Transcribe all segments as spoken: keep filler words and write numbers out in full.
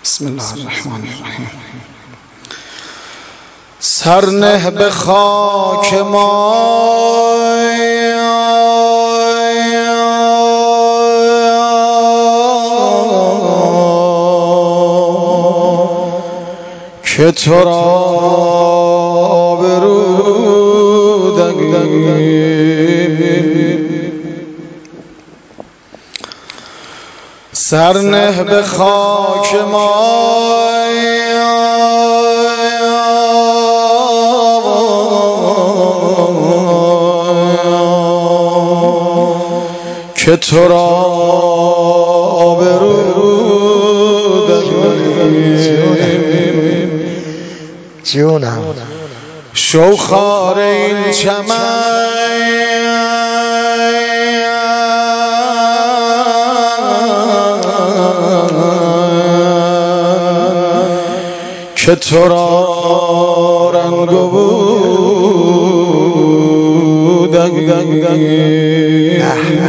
بسم الله الرحمن الرحیم. سرنه به خاک ما که تو را آبرودگیم. سرنه به خاک ما که تو را آبرودگیم. جونم شوخار این چمن که تو را رنگ بودگیم.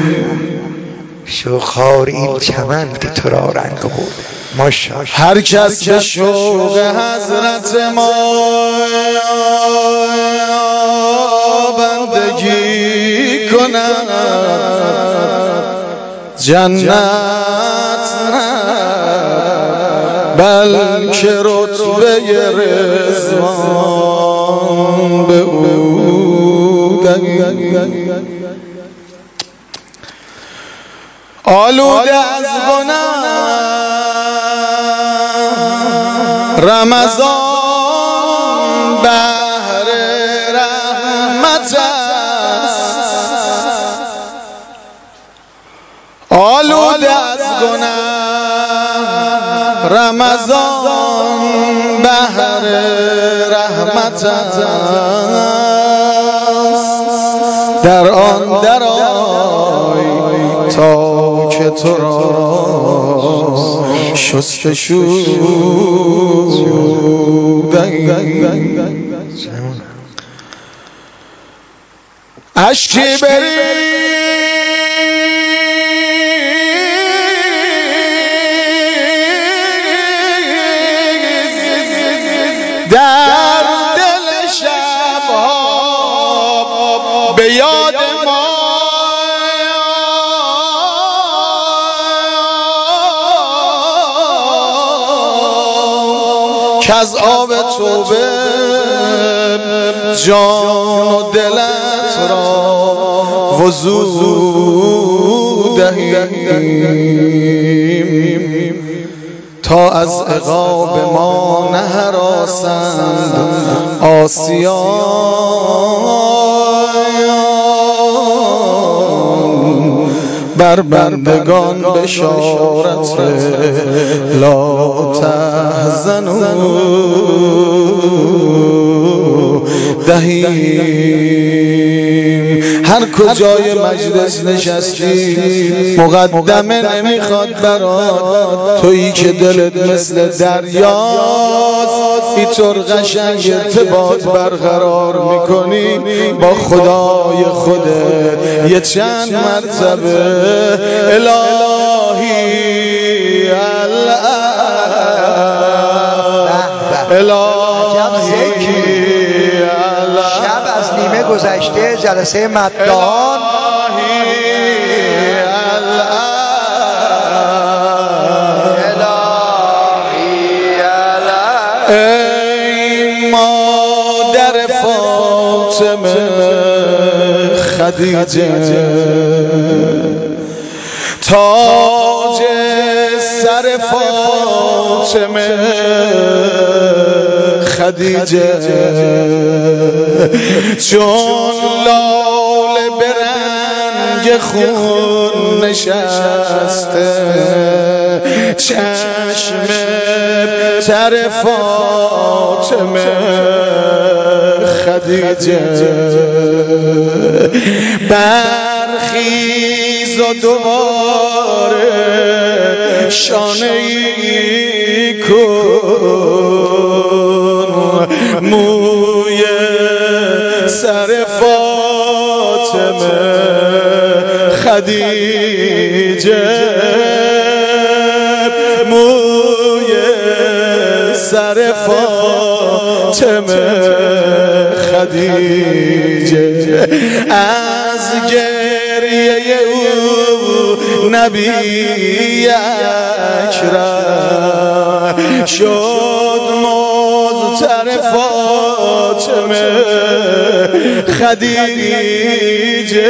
شوخار این چمن که تو را رنگ بود. ماشاءالله. هر کس به شوق حضرت ما بندگی کند جنت نه بلکه رتبه رضوان به او دهیم. آلوده از گناه رمضان بهر رحمت است. آلوده از گناه رمضان بهر رحمت است. در آن درآی تا که تو را شستشو اشکی بری در دل شبها به یاد ما که از آب توبه جان و دلت را وضو دهیم تا از عقاب ما نهراسند آسیان. بر بندگان بشارت لا تحزنوا دهیم. هر کجای مجلس نشستی مقدمه نمیخواد برات، تویی که دلت مثل دریاست، اینطور قشنگ ارتباط برقرار میکنی با خدای خودت یه چند مرتبه الهی الهی شب از نیمه گذشته جلسه مدان ای مادر فاطمه خدیجه تاج سر فاطمه خدیجه چون لاله به رنگ خون نشسته چشم تر فاطمه خدیجه برخیز و دوباره شانه ای کن موی سر فاطمه خدیجه موی سر فاطمه خدیجه از گریه او نبی اکرم شد مضطر فاطمه خدیجه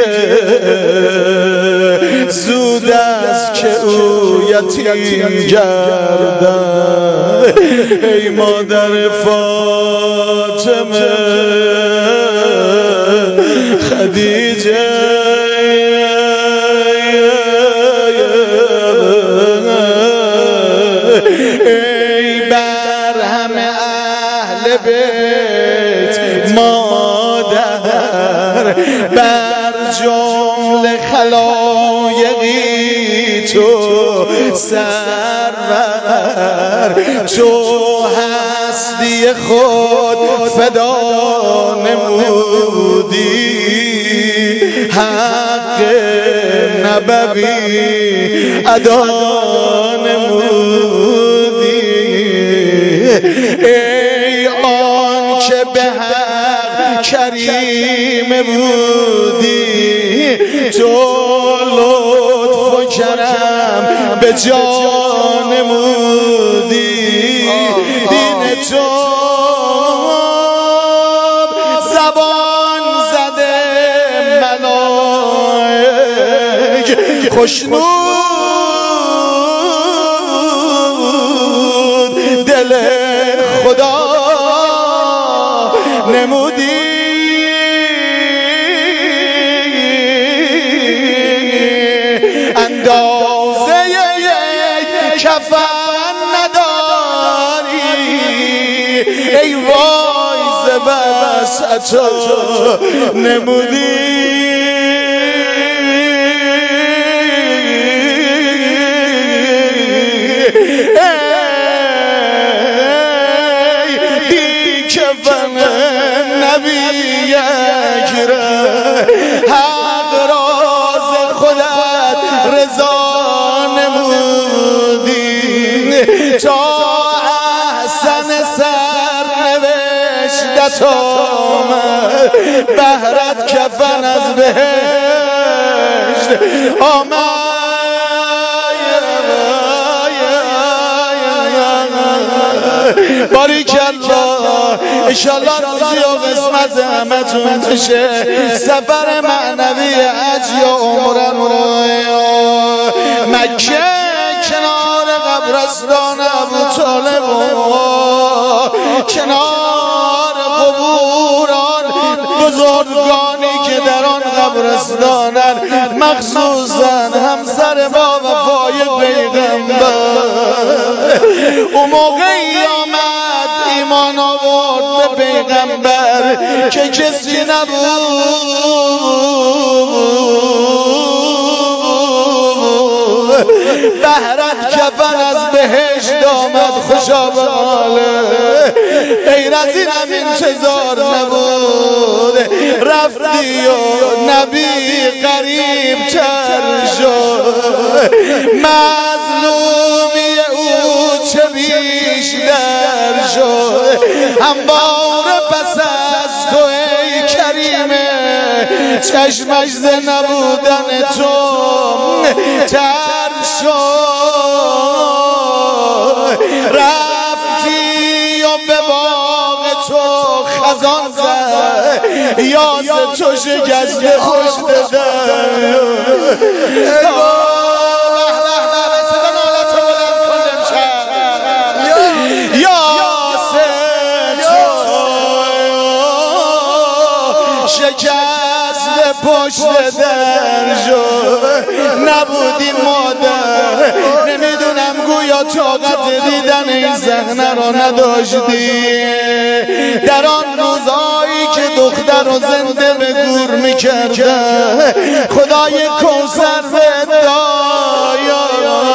زود است که او یتیم گردد ای مادر فاطمه خدیجه ای بر همه اهل بیت مادر بر جمله خلایقی تو سرور تو هستی خود فدا نمودی حق نبوی ادا نمودی ای آن که به حق کریم بودی تو لطف و کرم به جا نمودی دین تو زبان زده ملائک خوشنود دل خدا نمودی اندازه کفن نداری ای وای ز بس عطا نمودی کفن نبی اکرم حق راز خودت رضا نمودی تا احسن سر نوشتت آمد بهرت کفن از بهشت آمد باریکالله انشالله روزی و قسمت همه تون بشه سفر معنوی حج یا عمره مکه کنار قبرستان ابوطالب کنار قبوران بزرگانی که در آن قبرستانند مخصوصا همسر با وفای پیغمبر اون موقعی آمد ایمان آورد به پیغمبر که کسی نبود بهرت کفن از بهشت آمد خوشا به حاله غیر از این هم انتظار نبود رفتی و نبی قریب تر شد مظلومی او چه بیشتر شد همواره پس از تو ای کریمه چشمش ز نبودن تو تر شد رفتی و به باغ تو خزان زد یاز تو شکست خوش دادن شکست پشت در شد نبودی مادر نمیدونم گویا طاقت دیدن این صحنه را نداشتی در آن روزایی که دختر رو زنده به گور میکردن خدای کوثر به دایا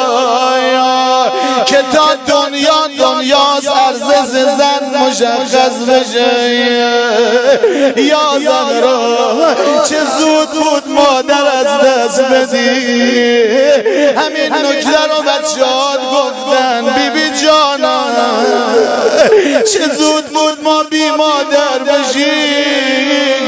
که تا دنیا دنیاست عرض زن مشخص بشه یا زهرا چه زود بود مادر از دست بدی همین نکته رو بچه‌هات گفتن بی بی جانم چه زود بود ما بی مادر بشیم،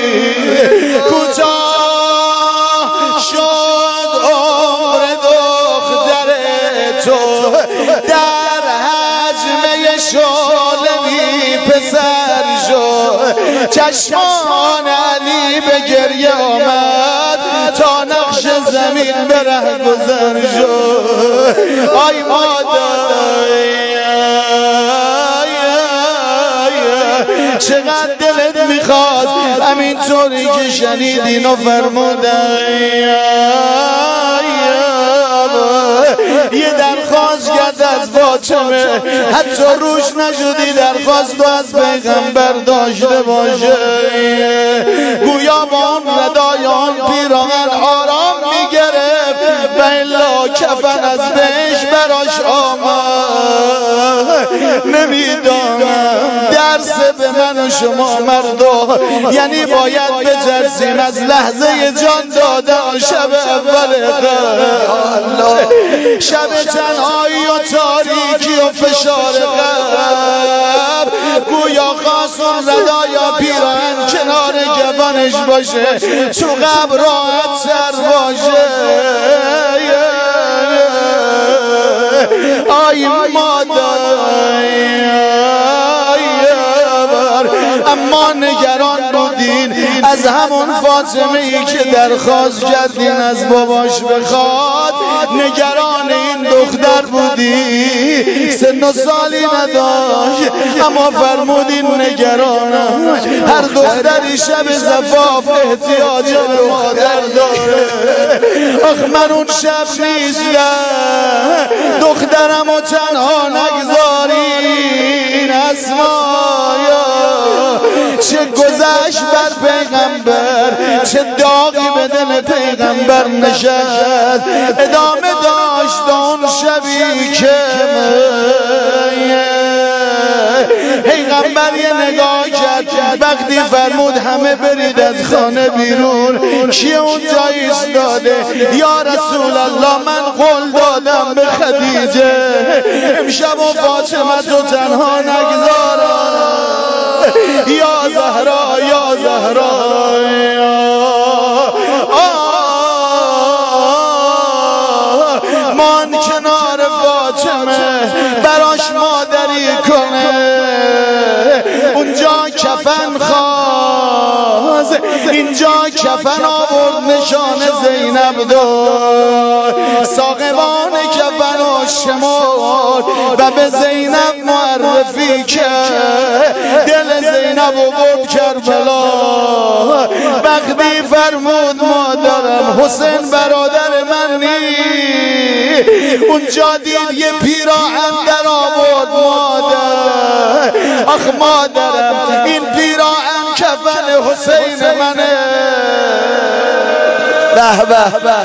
کوتاه شد عمر دختر تو در حجمه شعله بی پسر شد. چشمان علی به گریه آمد تا نقش زمین به ره گذر شد. آی مادر چقدر دلت میخواد همینطوری که شنیدین و فرمودن یه درخواست کرد از فاطمه، حتی روش نشدی درخواست و از پیغمبر داشته باشه. گویا با اون ردای آن پیراهن آرام میگرفت و الا کفن از بهش براش آمد. نمیدانم درس به من و شما مردا، یعنی باید بترسیم از لحظه جان دادن شب اول قبر، شب تنهایی و تاریکی و فشار قبر. گویا خواستون ردایا پیراهن کنار گبانش باشه، تو قبر راحت سر باشه. آی مادر اما نگران بودین از همون فاطمه ای که درخواست کردین از باباش بخواد، نگران این دختر بودی. سن و سالی نداشت اما فرمودین نگرانم، هر دختری شب زفاف احتیاج به مادر داره. آخ من اون شب نیستم، دخترم و تنها نگذارین. اسمایا چه گذشت بر پیغمبر، چه داغی به دل پیغمبر نشست. ادامه داشت اون شبی که پیغمبر یه نگاه کرد، وقتی فرمود همه برید از خانه بیرون، کی اونجا ایستاده؟ یا رسول الله من قول دادم به خدیجه امشب و فاطمه تو تنها نگذارم. یا زهرا یا زهرا مان کنار فاطمه براش مادری کنه. اونجا کفن خواست، اینجا کفن آورد نشان زینب داد. ساقبان کفن و شمار و به زینب معرفی کرد. دل زینب و برد کربلا. وقتی فرمود مادرم حسین برادر من نی، اونجا دید یه پیراهن در آورد مادر. آخ مادرم این پیراهن کفن حسین منه. به به به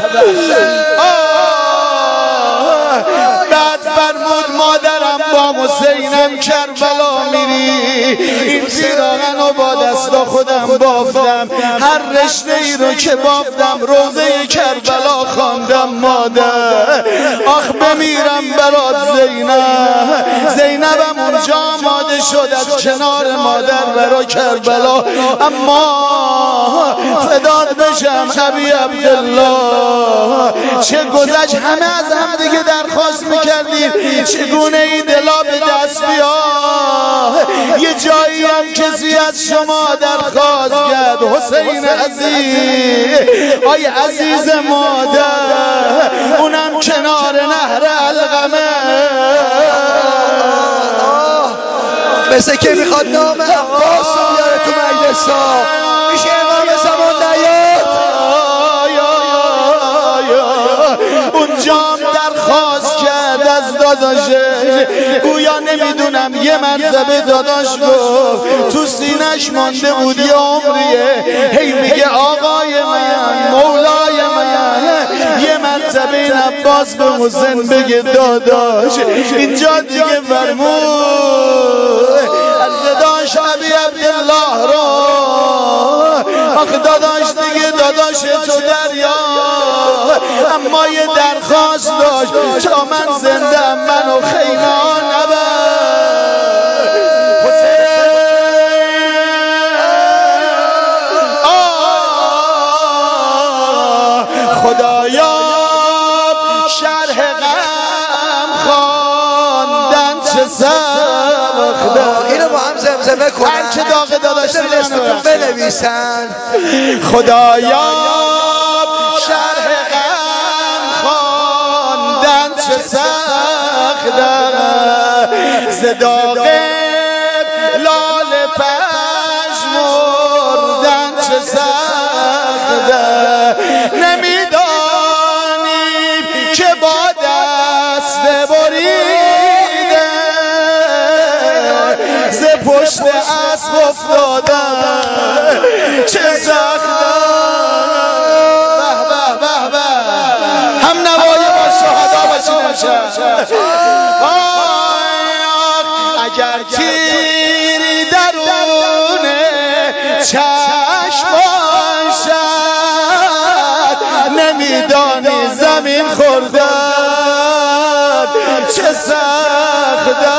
بعد فرمود مادرم با حسینم کربلا میری. این پیراهن رو با دستا خودم بافتم، هر رشته ای رو که بافتم روزه کربلا خواندم مادر. آخ بمیرم برات زینب. زینبم اونجا آماده شد از کنار مادر برا کربلا. اما فدات بشم ابی عبدالله چه گذشت، همه از هم دیگه درخواست میکردیم چگونه این دلا به دست بیاد. یه جایی هم کسی از شما درخواست کرد حسین عزیز، آی عزیز مادر، اونم کنار نهر علقمه، مثل که میخواد نام عباس رو بیاره تو مجلسا. میشه امام زمان نیاد اونجا درخواست کرد از داداشه. گویا نمیدونم یه مرتبه داداش گفت تو سینش مانده بود یه عمریه، هی میگه آقای من مولای من. یه مرتبه این عباس به حسین بگه داداش. اینجا دیگه فرمود داداش ابی عبدالله رو. آخ داداش دیگه داداش تو دریا. اما یه درخواست داشت تا من زنده من و خیمه ها نبر. سخته. اینو با هم زمزمه کنن هر که داغ داداش اسمتون بنویسن. خدایا شرح غم خواندن چه سخته، ز داغ لاله پژمردن چه سخته. نمیدانیم که با دست بریده ز پشت اسب افتادن چه سخته. به به به به هم نوای با شهدا باشید امشب. اگر تیری درون چشم باشد نمیدانی زمین خوردن چه سخته.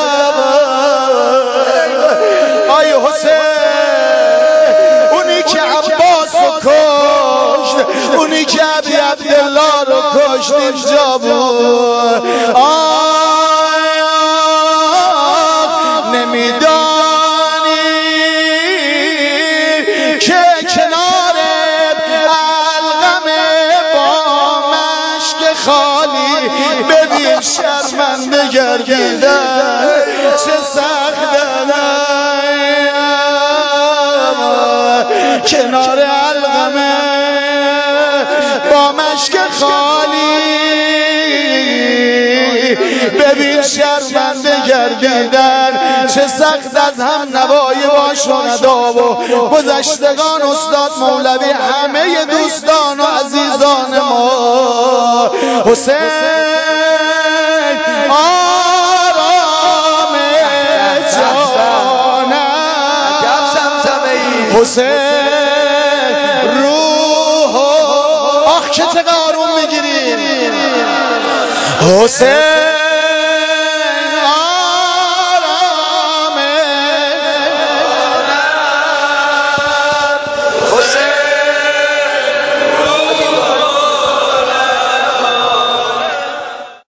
آی حسین اونی که عباس رو کشت، اونی که ابی عبدالله رو کشت اینجا بود. نمیدانی که کنار الغم با مشک خالی ببین شرمنده گردیدن چه سخته. کنار الغم با مشک خالی ببین شرمنده گردیدن چه سخت. از هم نوای با شهدا و گذشتگان استاد مولوی همه دوستان و عزیزان ما. حسین آرام جانم، حسین روح آخ که چقدر آروم میگیری حسین.